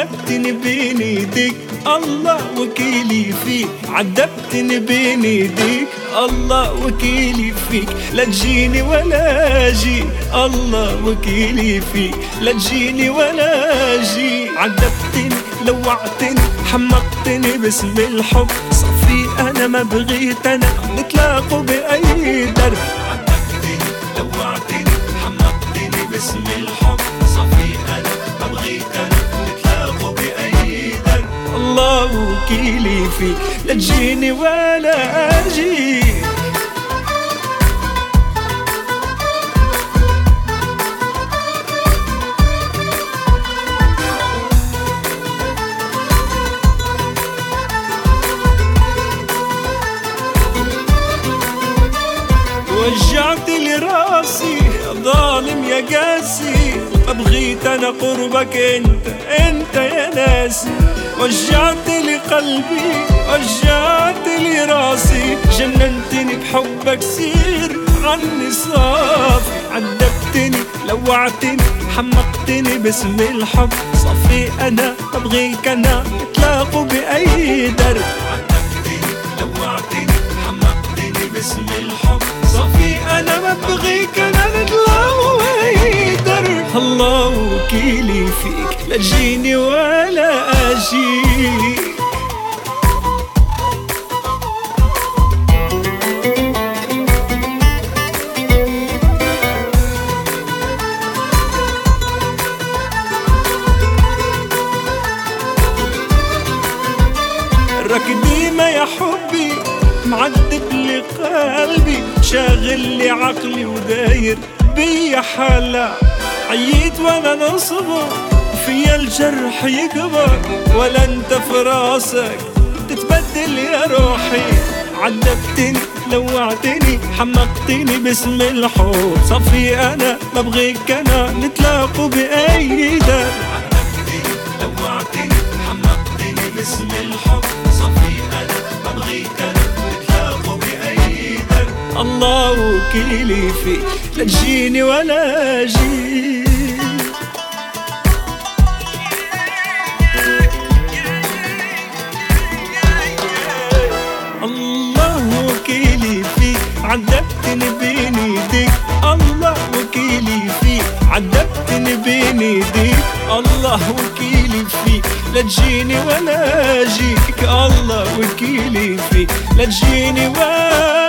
عذبتني بين ايديك الله وكيلي فيك، عذبتني بين ايديك الله وكيلي فيك، لا تجيني ولا اجي الله وكيلي فيك، لا تجيني ولا اجي. عذبتني لوعتني حمقتني باسم الحب، صفي انا ما بغيت انا نتلاقوا باي درب. عذبتني لوعتني حمقتني باسم الحب، صفي انا ما بغيت انا نتلاقوا باي درب. الله وكيلي فيك، لا تجيني ولا اجي. وجعت لي راسي ظالم يا قاسي، ما بغيت انا قربك انت يا ناسي. وجعت لي قلبي وجعت لي راسي، جننتني بحبك سير عني صافي. عذبتني لوعتني حمقتني باسم الحب، صفي انا ما بغيك انا نتلاقوا باي درب. عذبتني لوعتني حمقتني باسم الحب، صفي انا ما بغيك انا نتلاقوا باي درب. الله وكيلي فيك، لا تجيني ولا اجيك. راك ديما يا حبي معذب لي قلبي، شاغل لي عقلي وداير بيا حالة. عييت وانا نصبر فيا الجرح يكبر، ولا انت في راسك تتبدل يا روحي. عذبتني لوعتني حمقتني باسم الحب، صفي انا ما بغيك انا نتلاقوا باي درب. عذبتني لوعتني حمقتني باسم الحب، صفي انا ما بغيك انا نتلاقوا باي درب. الله وكيلي فيك، لا تجيني ولا اجي. الله وكيلي فيك، عذبتني بين ايديك الله وكيلي فيك، عذبتني بين ايديك الله وكيلي فيك، لا تجيني ولا اجيك. الله وكيلي فيك، لا تجيني ولا